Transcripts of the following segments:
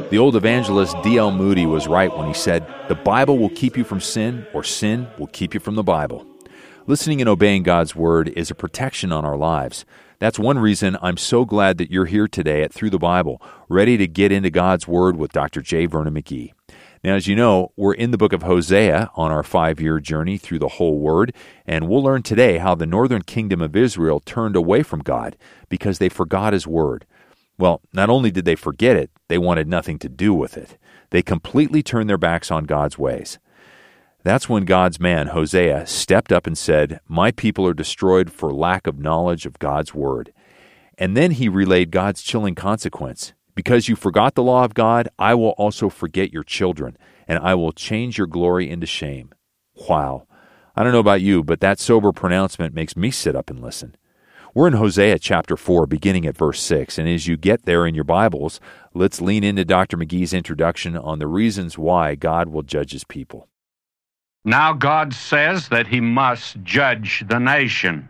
The old evangelist D.L. Moody was right when he said, "The Bible will keep you from sin, or sin will keep you from the Bible." Listening and obeying God's Word is a protection on our lives. That's one reason I'm so glad that you're here today at Through the Bible, ready to get into God's Word with Dr. J. Vernon McGee. Now, as you know, we're in the book of Hosea on our 5-year journey through the whole Word, and we'll learn today how the northern kingdom of Israel turned away from God because they forgot His Word. Well, not only did they forget it, they wanted nothing to do with it. They completely turned their backs on God's ways. That's when God's man, Hosea, stepped up and said, "My people are destroyed for lack of knowledge of God's Word." And then he relayed God's chilling consequence. "Because you forgot the law of God, I will also forget your children, and I will change your glory into shame." Wow. I don't know about you, but that sober pronouncement makes me sit up and listen. We're in Hosea chapter 4, beginning at verse 6, and as you get there in your Bibles, let's lean into Dr. McGee's introduction on the reasons why God will judge His people. Now God says that He must judge the nation,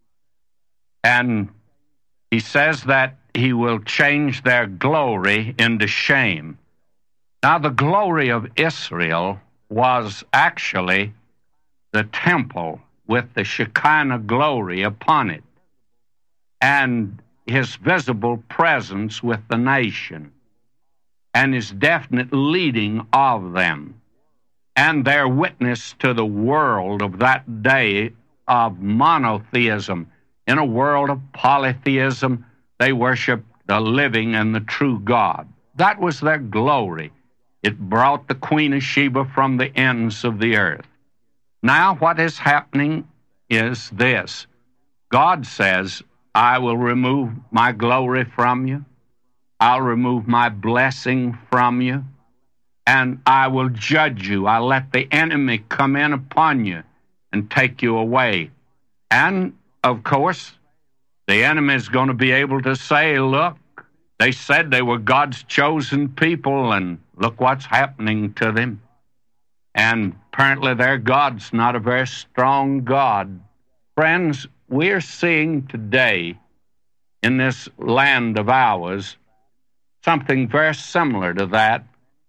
and He says that He will change their glory into shame. Now the glory of Israel was actually the temple with the Shekinah glory upon it, and His visible presence with the nation, and His definite leading of them, and their witness to the world of that day of monotheism. In a world of polytheism, they worshiped the living and the true God. That was their glory. It brought the Queen of Sheba from the ends of the earth. Now what is happening is this. God says, "I will remove my glory from you. I'll remove my blessing from you, and I will judge you. I'll let the enemy come in upon you and take you away." And, of course, the enemy is going to be able to say, "Look, they said they were God's chosen people, and look what's happening to them." And apparently their God's not a very strong God. Friends, we're seeing today in this land of ours something very similar to that.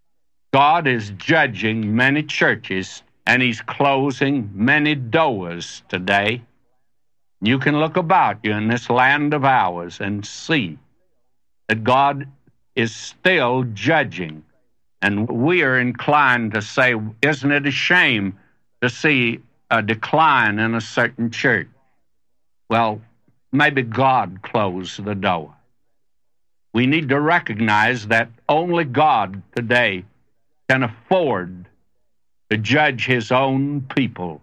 God is judging many churches, and He's closing many doors today. You can look about you in this land of ours and see that God is still judging. And we are inclined to say, isn't it a shame to see a decline in a certain church? Well, maybe God closed the door. We need to recognize that only God today can afford to judge His own people,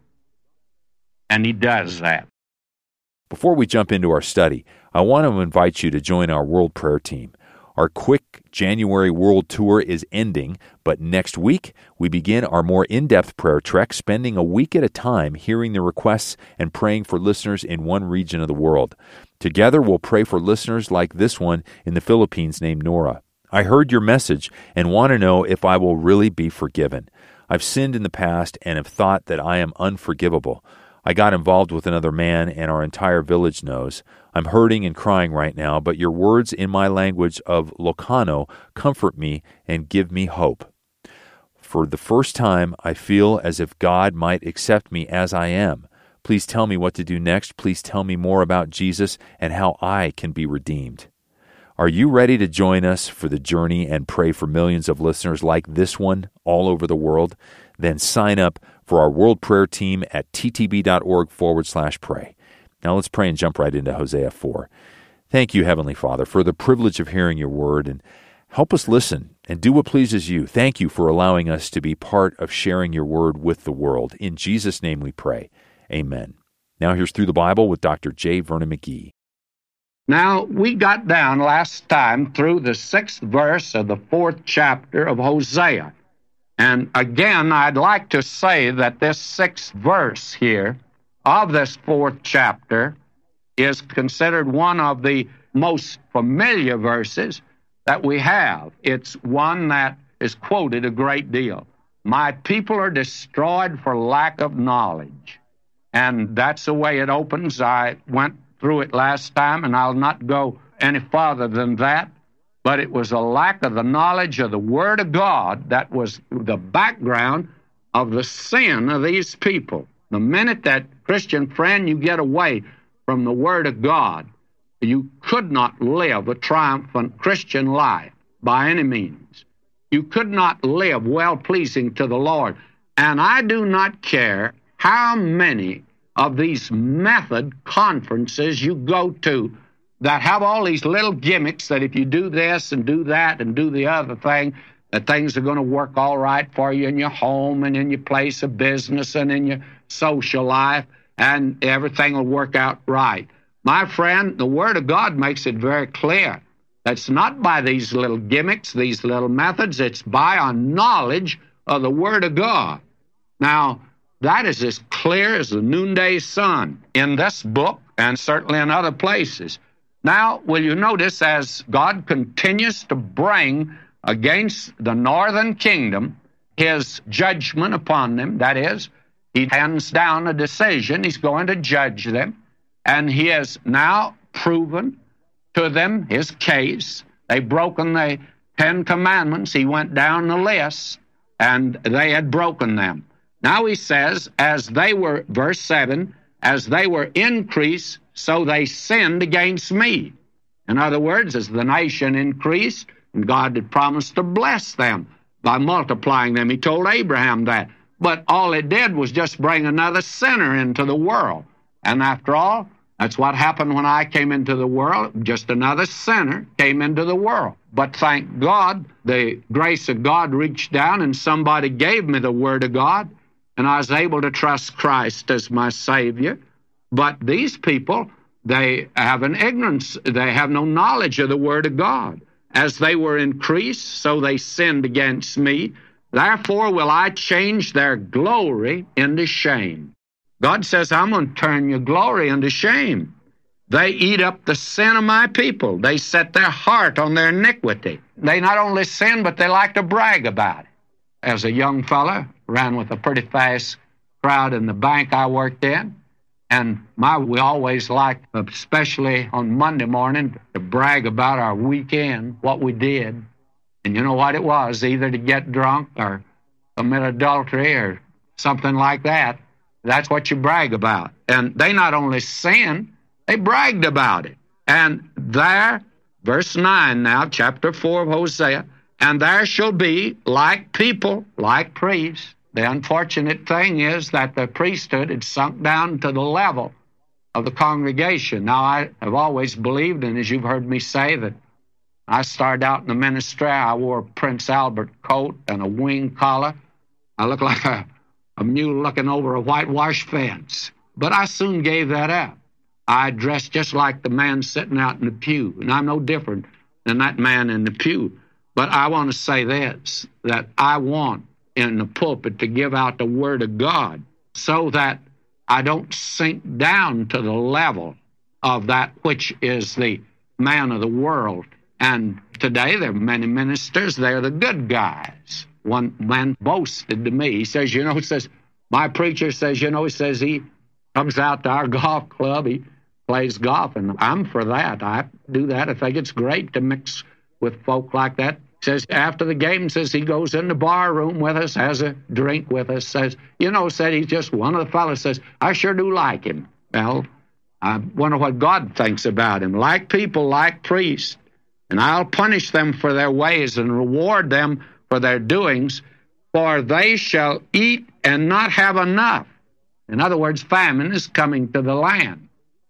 and He does that. Before we jump into our study, I want to invite you to join our World Prayer Team. Our quick January World Tour is ending, but next week we begin our more in-depth prayer trek, spending a week at a time hearing the requests and praying for listeners in one region of the world. Together we'll pray for listeners like this one in the Philippines named Nora. "I heard your message and want to know if I will really be forgiven. I've sinned in the past and have thought that I am unforgivable. I got involved with another man, and our entire village knows. I'm hurting and crying right now, but your words in my language of Ilocano comfort me and give me hope. For the first time, I feel as if God might accept me as I am. Please tell me what to do next. Please tell me more about Jesus and how I can be redeemed." Are you ready to join us for the journey and pray for millions of listeners like this one all over the world? Then sign up for our World Prayer Team at ttb.org/pray. Now let's pray and jump right into Hosea 4. Thank you, Heavenly Father, for the privilege of hearing your word, and help us listen and do what pleases you. Thank you for allowing us to be part of sharing your word with the world. In Jesus' name we pray. Amen. Now here's Through the Bible with Dr. J. Vernon McGee. Now, we got down last time through the 6th verse of the 4th chapter of Hosea. And again, I'd like to say that this 6th verse here of this 4th chapter is considered one of the most familiar verses that we have. It's one that is quoted a great deal. "My people are destroyed for lack of knowledge." And that's the way it opens. I went through it last time, and I'll not go any farther than that. but it was a lack of the knowledge of the Word of God that was the background of the sin of these people. The minute that, Christian friend, you get away from the Word of God, you could not live a triumphant Christian life by any means. You could not live well-pleasing to the Lord. And I do not care how many of these method conferences you go to that have all these little gimmicks that if you do this and do that and do the other thing, that things are going to work all right for you in your home and in your place of business and in your social life, and everything will work out right. My friend, the Word of God makes it very clear. That's not by these little gimmicks, these little methods. It's by our knowledge of the Word of God. Now, that is as clear as the noonday sun in this book and certainly in other places. Now, will you notice as God continues to bring against the northern kingdom his judgment upon them, that is, he hands down a decision, he's going to judge them, and he has now proven to them his case. They've broken the 10 Commandments. He went down the list, and they had broken them. Now he says, as they were, verse 7, as they were increased, so they sinned against me. In other words, as the nation increased, and God had promised to bless them by multiplying them. He told Abraham that. But all it did was just bring another sinner into the world. And after all, that's what happened when I came into the world. Just another sinner came into the world. But thank God, the grace of God reached down and somebody gave me the Word of God, and I was able to trust Christ as my Savior. But these people, they have an ignorance. They have no knowledge of the Word of God. As they were increased, so they sinned against me. Therefore will I change their glory into shame. God says, I'm going to turn your glory into shame. They eat up the sin of my people. They set their heart on their iniquity. They not only sin, but they like to brag about it. As a young fella, ran with a pretty fast crowd in the bank I worked in, and we always liked, especially on Monday morning, to brag about our weekend, what we did. And you know what it was, either to get drunk or commit adultery or something like that. That's what you brag about. And they not only sinned, they bragged about it. And there, verse 9 now, chapter 4 of Hosea, and there shall be like people, like priests. The unfortunate thing is that the priesthood had sunk down to the level of the congregation. Now, I have always believed, and as you've heard me say, that I started out in the ministry, I wore a Prince Albert coat and a wing collar. I looked like a mule looking over a whitewashed fence. But I soon gave that up. I dressed just like the man sitting out in the pew, and I'm no different than that man in the pew. But I want to say this, that I want in the pulpit to give out the Word of God so that I don't sink down to the level of that which is the man of the world. And today there are many ministers, they're the good guys. One man boasted to me, he says, my preacher says, he says he comes out to our golf club, he plays golf, and I'm for that. I do that. I think it's great to mix with folk like that. Says after the game, says he goes in the bar room with us, has a drink with us, said he's just one of the fellows, says, I sure do like him. Well, I wonder what God thinks about him. Like people, like priests, and I'll punish them for their ways and reward them for their doings, for they shall eat and not have enough. In other words, famine is coming to the land.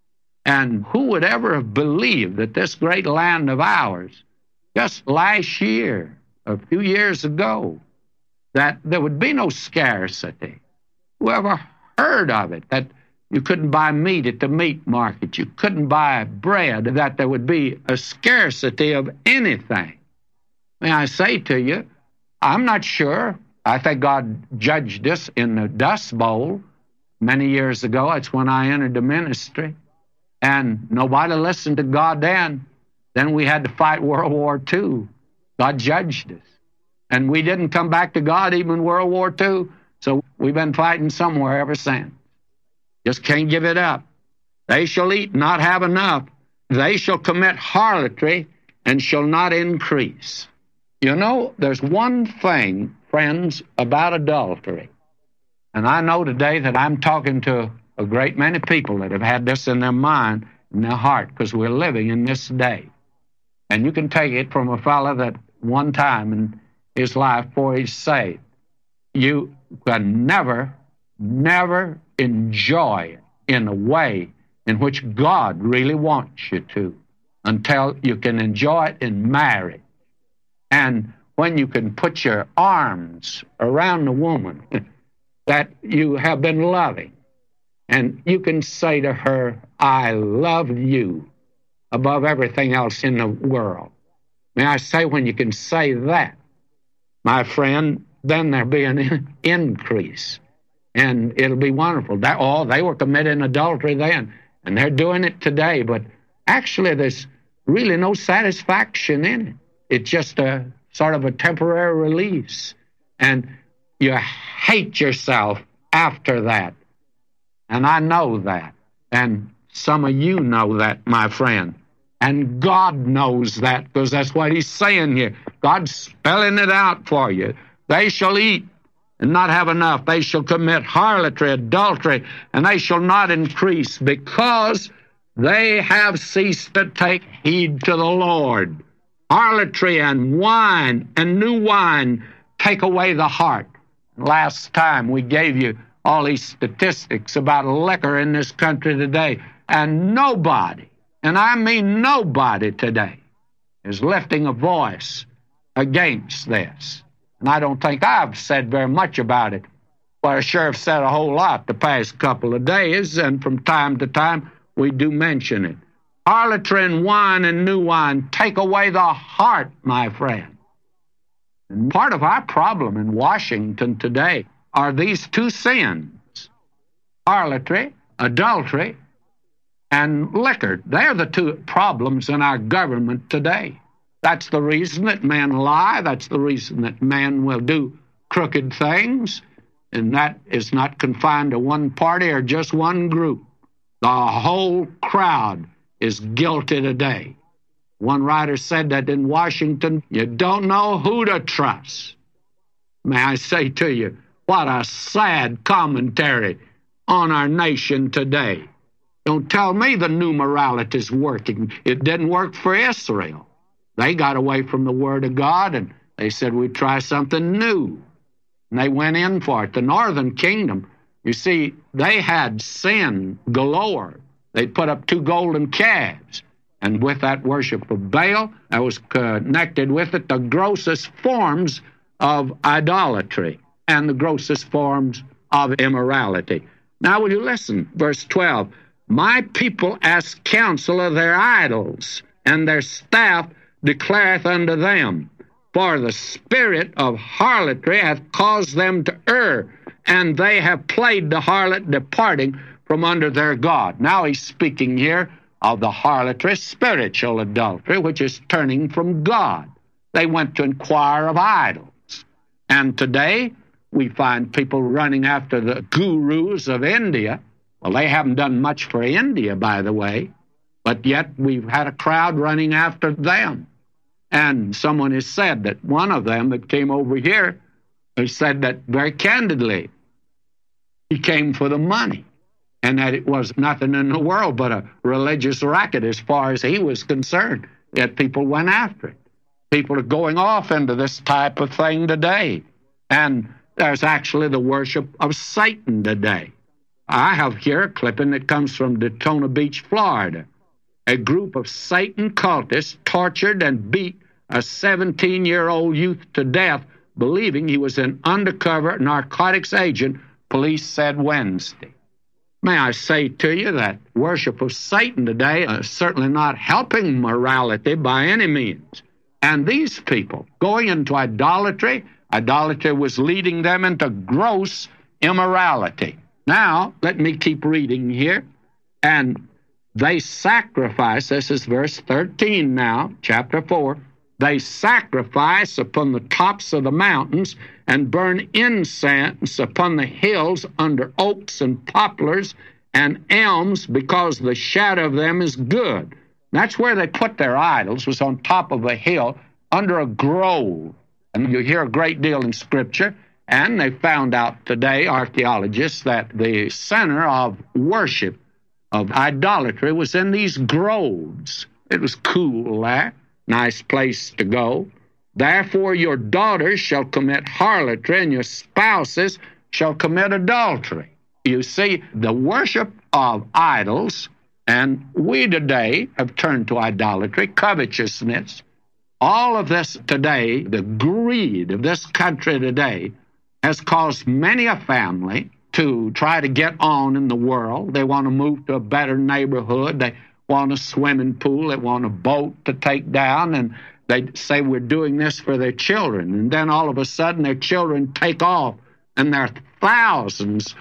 And who would ever have believed that this great land of ours, just last year, a few years ago, that there would be no scarcity? Whoever heard of it, that you couldn't buy meat at the meat market, you couldn't buy bread, that there would be a scarcity of anything? May I say to you, I'm not sure. I think God judged us in the Dust Bowl many years ago. That's when I entered the ministry. And nobody listened to God then. Then we had to fight World War II. God judged us. And we didn't come back to God even in World War II. So we've been fighting somewhere ever since. Just can't give it up. They shall eat, not have enough. They shall commit harlotry and shall not increase. You know, there's one thing, friends, about adultery. And I know today that I'm talking to a great many people that have had this in their mind, in their heart, because we're living in this day. And you can take it from a fellow that one time in his life before he's saved, you can never enjoy it in a way in which God really wants you to, until you can enjoy it in marriage. And when you can put your arms around the woman that you have been loving, and you can say to her, I love you above everything else in the world. May I say, when you can say that, my friend, then there'll be an increase. And it'll be wonderful. They were committing adultery then, and they're doing it today. But actually, there's really no satisfaction in it. It's just a sort of a temporary release. And you hate yourself after that. And I know that. And some of you know that, my friend. And God knows that, because that's what he's saying here. God's spelling it out for you. They shall eat and not have enough. They shall commit harlotry, adultery, and they shall not increase, because they have ceased to take heed to the Lord. Harlotry and wine and new wine take away the heart. Last time we gave you all these statistics about liquor in this country today, and nobody, and I mean nobody today, is lifting a voice against this. And I don't think I've said very much about it, but I sure have said a whole lot the past couple of days, and from time to time we do mention it. Harlotry and wine and new wine take away the heart, my friend. And part of our problem in Washington today are these two sins: harlotry, adultery, and liquor. They're the two problems in our government today. That's the reason that men lie. That's the reason that men will do crooked things. And that is not confined to one party or just one group. The whole crowd is guilty today. One writer said that in Washington, you don't know who to trust. May I say to you, what a sad commentary on our nation today. Don't tell me the new morality is working. It didn't work for Israel. They got away from the Word of God, and they said, we'd try something new. And they went in for it. The northern kingdom, you see, they had sin galore. They put up 2 golden calves. And with that worship of Baal, that was connected with it the grossest forms of idolatry and the grossest forms of immorality. Now will you listen? Verse 12. My people ask counsel of their idols, and their staff declareth unto them. For the spirit of harlotry hath caused them to err, and they have played the harlot, departing from under their God. Now he's speaking here of the harlotry, spiritual adultery, which is turning from God. They went to inquire of idols. And today we find people running after the gurus of India. Well, they haven't done much for India, by the way, but yet we've had a crowd running after them. And someone has said that one of them that came over here has said that very candidly, he came for the money, and that it was nothing in the world but a religious racket as far as he was concerned, yet people went after it. People are going off into this type of thing today, and there's actually the worship of Satan today. I have here a clipping that comes from Daytona Beach, Florida. A group of Satan cultists tortured and beat a 17-year-old youth to death, believing he was an undercover narcotics agent, police said Wednesday. May I say to you that worship of Satan today is certainly not helping morality by any means. And these people going into idolatry, idolatry was leading them into gross immorality. Now, let me keep reading here. And they sacrifice, this is verse 13 now, chapter 4, they sacrifice upon the tops of the mountains and burn incense upon the hills under oaks and poplars and elms, because the shadow of them is good. That's where they put their idols, was on top of a hill under a grove. And you hear a great deal in Scripture, and they found out today, archaeologists, that the center of worship, of idolatry, was in these groves. It was cool there, nice place to go. Therefore your daughters shall commit harlotry, and your spouses shall commit adultery. You see, the worship of idols, and we today have turned to idolatry, covetousness. All of this today, the greed of this country today, has caused many a family to try to get on in the world. They want to move to a better neighborhood. They want a swimming pool. They want a boat to take down, and they say we're doing this for their children. And then all of a sudden their children take off, and there are thousands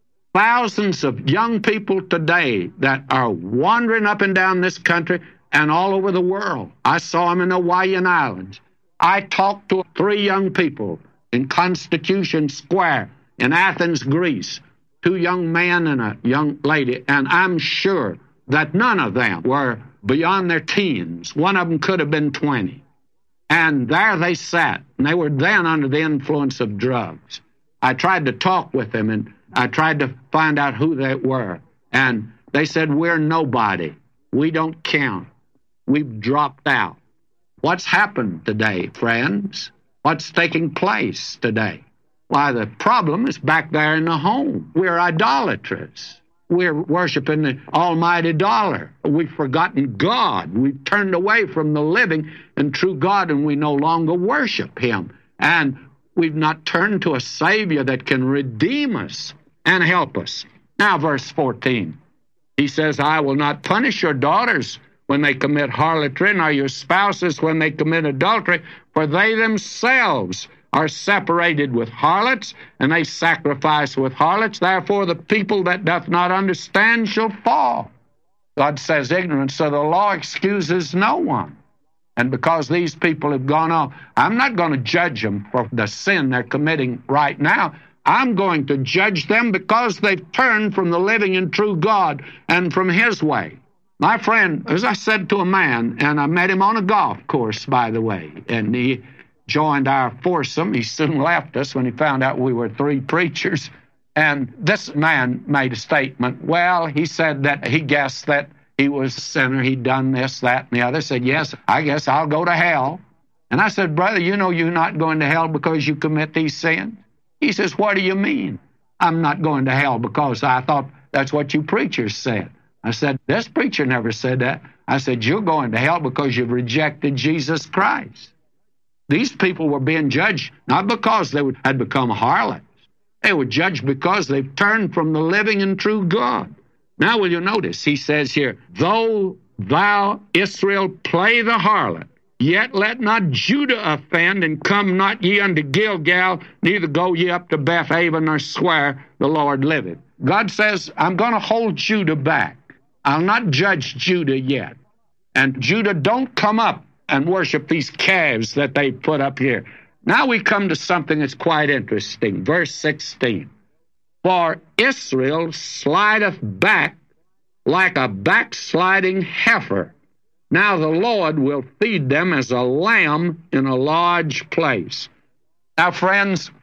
of young people today that are wandering up and down this country and all over the world. I saw them in the Hawaiian Islands. I talked to 3 young people in Constitution Square in Athens, Greece, 2 young men and a young lady, and I'm sure that none of them were beyond their teens. One of them could have been 20. And there they sat, and they were then under the influence of drugs. I tried to talk with them, and I tried to find out who they were. And they said, we're nobody. We don't count. We've dropped out. What's happened today, friends? What's taking place today? Why, the problem is back there in the home. We're idolaters. We're worshiping the almighty dollar. We've forgotten God. We've turned away from the living and true God, and we no longer worship him. And we've not turned to a Savior that can redeem us and help us. Now, verse 14. He says, I will not punish your daughters when they commit harlotry, nor your spouses when they commit adultery, for they themselves are separated with harlots, and they sacrifice with harlots. Therefore the people that doth not understand shall fall. God says ignorance of the law excuses no one. And because these people have gone off, I'm not going to judge them for the sin they're committing right now. I'm going to judge them because they've turned from the living and true God and from his way. My friend, as I said to a man, and I met him on a golf course, by the way, and he joined our foursome. He soon left us when he found out we were 3 preachers. And this man made a statement. Well, he said that he guessed that he was a sinner. He'd done this, that, and the other. Said, yes, I guess I'll go to hell. And I said, brother, you know you're not going to hell because you commit these sins? He says, what do you mean? I'm not going to hell because I thought that's what you preachers said. I said, this preacher never said that. I said, you're going to hell because you've rejected Jesus Christ. These people were being judged not because they had become harlots. They were judged because they've turned from the living and true God. Now will you notice, he says here, though thou, Israel, play the harlot, yet let not Judah offend, and come not ye unto Gilgal, neither go ye up to Bethaven, nor swear, the Lord liveth. God says, I'm going to hold Judah back. I'll not judge Judah yet. And Judah, don't come up and worship these calves that they put up here. Now we come to something that's quite interesting. Verse 16. For Israel slideth back like a backsliding heifer. Now the Lord will feed them as a lamb in a large place. Now, friends,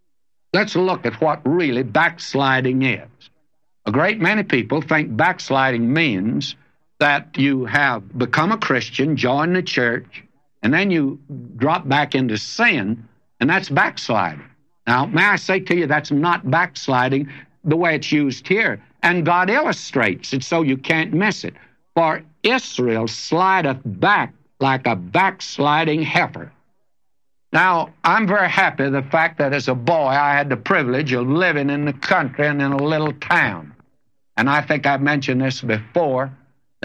let's look at what really backsliding is. A great many people think backsliding means that you have become a Christian, joined the church, and then you drop back into sin, and that's backsliding. Now, may I say to you, that's not backsliding the way it's used here. And God illustrates it so you can't miss it. For Israel slideth back like a backsliding heifer. Now, I'm very happy the fact that as a boy I had the privilege of living in the country and in a little town. And I think I've mentioned this before.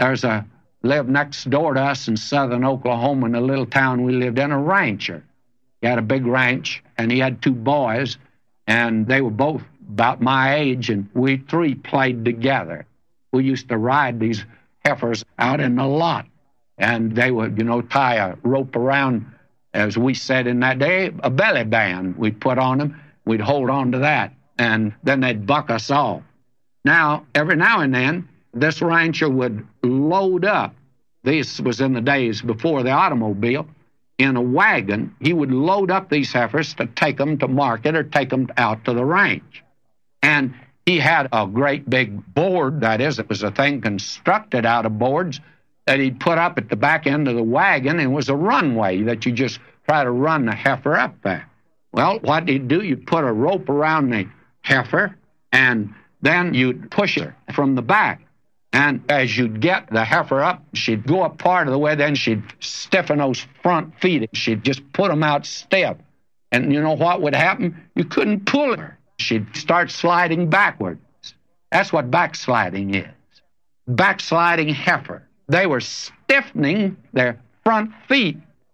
Lived next door to us in southern Oklahoma in a little town we lived in, a rancher. He had a big ranch, and he had 2 boys, and they were both about my age, and we 3 played together. We used to ride these heifers out in the lot, and they would, tie a rope around, as we said in that day, a belly band we'd put on them. We'd hold on to that, and then they'd buck us off. Now, every now and then, this rancher would load up this was in the days before the automobile, in a wagon, he would load up these heifers to take them to market or take them out to the range. And he had a great big board, that is, it was a thing constructed out of boards that he'd put up at the back end of the wagon, and it was a runway that you just try to run the heifer up there. Well, what did he do? You'd put a rope around the heifer, and then you'd push her from the back. And as you'd get the heifer up, she'd go up part of the way, then she'd stiffen those front feet. She'd just put them out stiff. And you know what would happen? You couldn't pull her. She'd start sliding backwards. That's what backsliding is. Backsliding heifer. They were stiffening their front feet,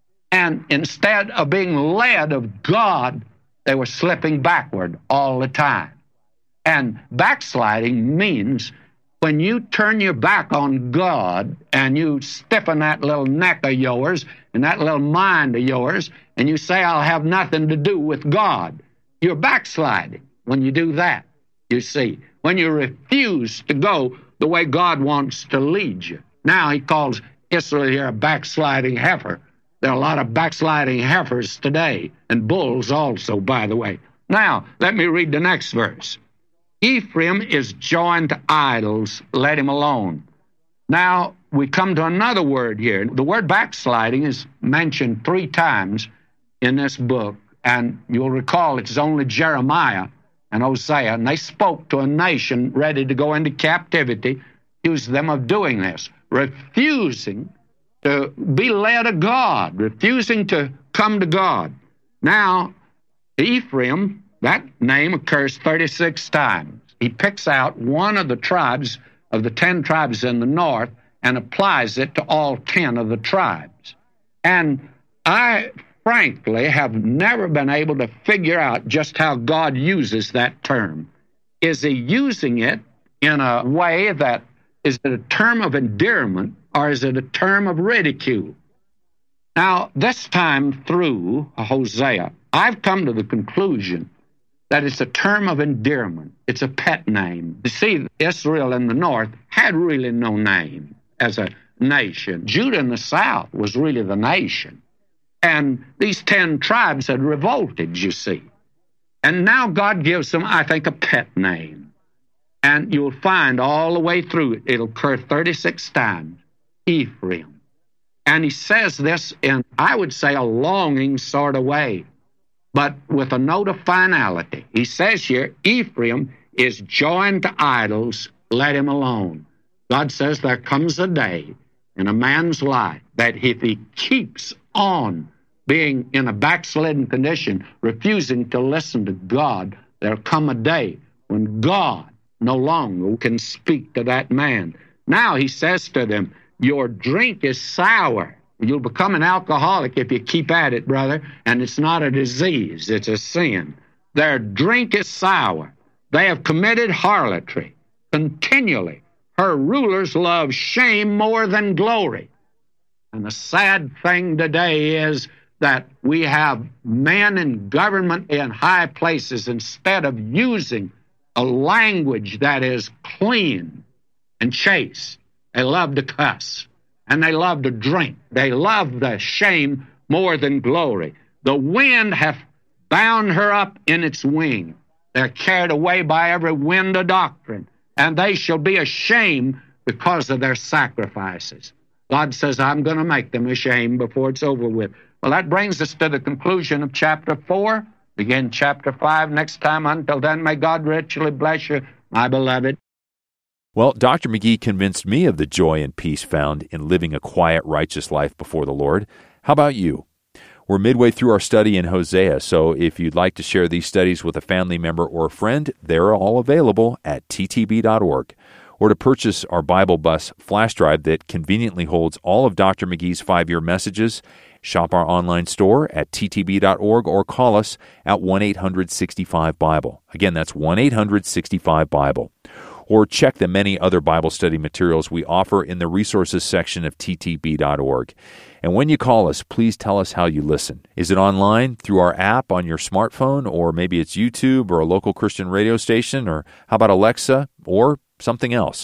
and instead of being led of God, they were slipping backward all the time. And backsliding means when you turn your back on God and you stiffen that little neck of yours and that little mind of yours, and you say, I'll have nothing to do with God, you're backsliding when you do that, you see. When you refuse to go the way God wants to lead you. Now he calls Israel here a backsliding heifer. There are a lot of backsliding heifers today, and bulls also, by the way. Now, let me read the next verse. Ephraim is joined to idols, let him alone. Now, we come to another word here. The word backsliding is mentioned 3 times in this book, and you'll recall it's only Jeremiah and Hosea, and they spoke to a nation ready to go into captivity, accused them of doing this, refusing to be led of God, refusing to come to God. Now, Ephraim, that name occurs 36 times. He picks out one of the tribes of the 10 tribes in the north and applies it to all 10 of the tribes. And I, frankly, have never been able to figure out just how God uses that term. Is he using it in a way that is it a term of endearment, or is it a term of ridicule? Now, this time through Hosea, I've come to the conclusion that it's a term of endearment. It's a pet name. You see, Israel in the north had really no name as a nation. Judah in the south was really the nation. And these 10 tribes had revolted, you see. And now God gives them, I think, a pet name. And you'll find all the way through it, it'll occur 36 times, Ephraim. And he says this in, I would say, a longing sort of way, but with a note of finality. He says here, Ephraim is joined to idols, let him alone. God says there comes a day in a man's life that if he keeps on being in a backslidden condition, refusing to listen to God, there'll come a day when God no longer can speak to that man. Now he says to them, your drink is sour. You'll become an alcoholic if you keep at it, brother, and it's not a disease, it's a sin. Their drink is sour. They have committed harlotry continually. Her rulers love shame more than glory. And the sad thing today is that we have men in government in high places, instead of using a language that is clean and chaste, they love to cuss, and they love to drink. They love the shame more than glory. The wind hath bound her up in its wing. They're carried away by every wind of doctrine, and they shall be ashamed because of their sacrifices. God says, I'm going to make them ashamed before it's over with. Well, that brings us to the conclusion of chapter 4. Begin chapter 5 next time. Until then, may God richly bless you, my beloved. Well, Dr. McGee convinced me of the joy and peace found in living a quiet, righteous life before the Lord. How about you? We're midway through our study in Hosea, so if you'd like to share these studies with a family member or a friend, they're all available at ttb.org. Or to purchase our Bible Bus flash drive that conveniently holds all of Dr. McGee's 5-year messages, shop our online store at ttb.org or call us at 1-800-65-BIBLE. Again, that's 1-800-65-BIBLE. Or check the many other Bible study materials we offer in the resources section of ttb.org. And when you call us, please tell us how you listen. Is it online, through our app on your smartphone, or maybe it's YouTube or a local Christian radio station, or how about Alexa, or something else?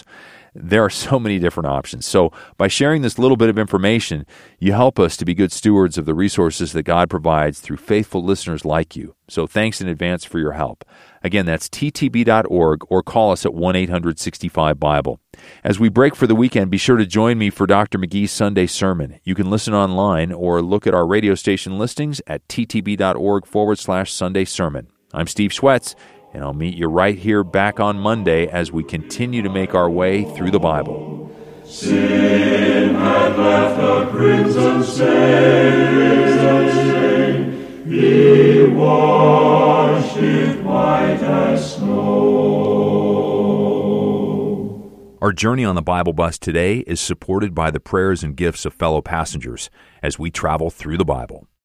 There are so many different options. So by sharing this little bit of information, you help us to be good stewards of the resources that God provides through faithful listeners like you. So thanks in advance for your help. Again, that's ttb.org, or call us at 1-800-65-BIBLE. As we break for the weekend, be sure to join me for Dr. McGee's Sunday Sermon. You can listen online or look at our radio station listings at ttb.org/Sunday Sermon. I'm Steve Schwetz, and I'll meet you right here back on Monday as we continue to make our way through the Bible. Sin had left a crimson stain, He washed it white as snow. Our journey on the Bible Bus today is supported by the prayers and gifts of fellow passengers as we travel through the Bible.